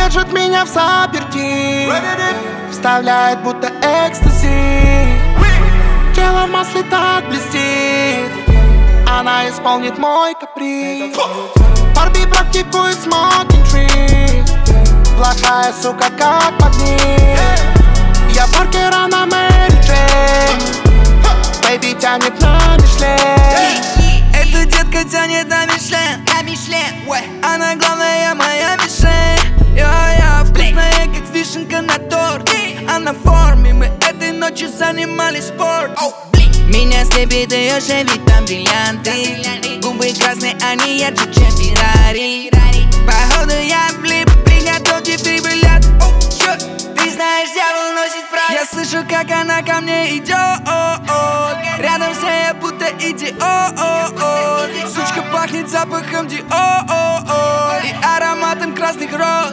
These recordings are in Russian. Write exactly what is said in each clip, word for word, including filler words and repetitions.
держит меня в заперти, вставляет будто экстази. Тело в масле так блестит, она исполнит мой каприз. Барби практикует смокинг трик, плохая сука как магнит. Я Паркер, она Мэри Джейн, бэйби тянет на Мишлен. Эта детка тянет на Мишлен, на Мишлен, она главная моя мишень. Я-я, вкусная как вишенка на торте. Она в форме, мы этой ночью занимались спортом. Меня слепит ее Шеви, там бриллианты. Губы красные, они ярче, чем Феррари. Походу я влип, приготовьте фибриллят. Ты знаешь, дьявол носит прах. Я слышу, как она ко мне идет. Рядом вся я будто идиот. Сучка пахнет запахом Диор и ароматом красных роз.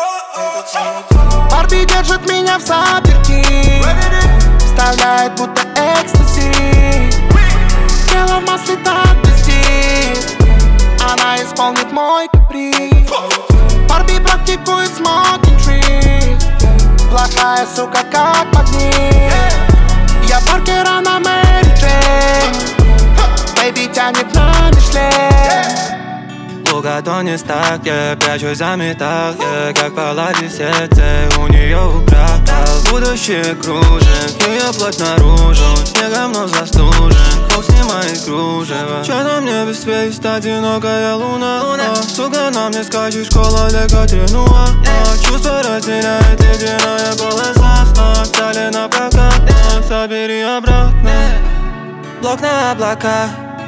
Барби держит меня в заперти, вставляет будто экстази. Тело в масле так блестит, она исполнит мой каприз. Барби практикует смокинг трик, плохая сука как магнит. Я Паркер, она Мэри Джейн, бэйби тянет на Мишлен. Луга то не так, я прячусь за металл, я как палладий сердце у нее украл. Будущее кружит, ее плоть наружу, снегом но застужен, холод снимает кружево. Чё на мне без связи, одинокая луна, луна. Сука, на мне скачет, школа лего тренуа. Чувство разделяет ледяная полоса, снова взяли на прокат, собери обратно. Блок на облака,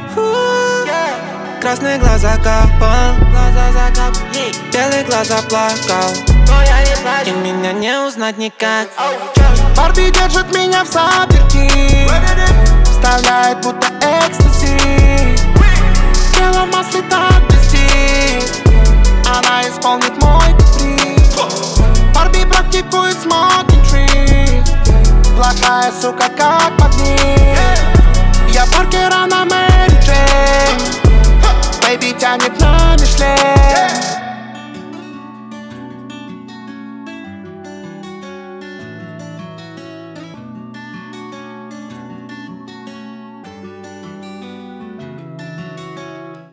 красный глаз закапал, глаза закапал, белый глаз заплакал, но я не плачу, и меня не узнать никак. Барби держит меня в заперти, вставляет будто экстази. Тело в масле так блестит, она исполнит мой каприз. Барби практикует смокинг трик, плохая сука как магнит. Я Паркер, она Мэри Джейн, бэйби тянет на Мишлен.